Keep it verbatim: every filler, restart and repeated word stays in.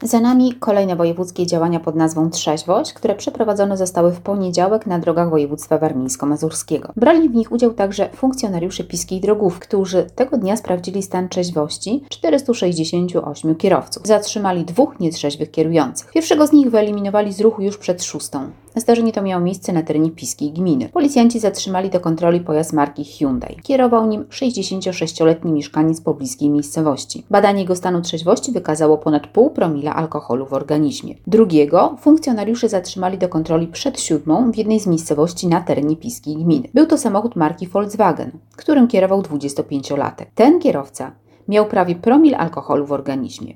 Za nami kolejne wojewódzkie działania pod nazwą Trzeźwość, które przeprowadzone zostały w poniedziałek na drogach województwa warmińsko-mazurskiego. Brali w nich udział także funkcjonariusze Piskiej Drogówki, którzy tego dnia sprawdzili stan trzeźwości czterystu sześćdziesięciu ośmiu kierowców. Zatrzymali dwóch nietrzeźwych kierujących. Pierwszego z nich wyeliminowali z ruchu już przed szóstą. Zdarzenie to miało miejsce na terenie Piskiej Gminy. Policjanci zatrzymali do kontroli pojazd marki Hyundai. Kierował nim sześćdziesięciosześcioletni mieszkaniec pobliskiej miejscowości. Badanie jego stanu trzeźwości wykazało ponad pół promila alkoholu w organizmie. Drugiego funkcjonariusze zatrzymali do kontroli przed siódmą w jednej z miejscowości na terenie Piskiej Gminy. Był to samochód marki Volkswagen, którym kierował dwudziestopięciolatek. Ten kierowca miał prawie promil alkoholu w organizmie.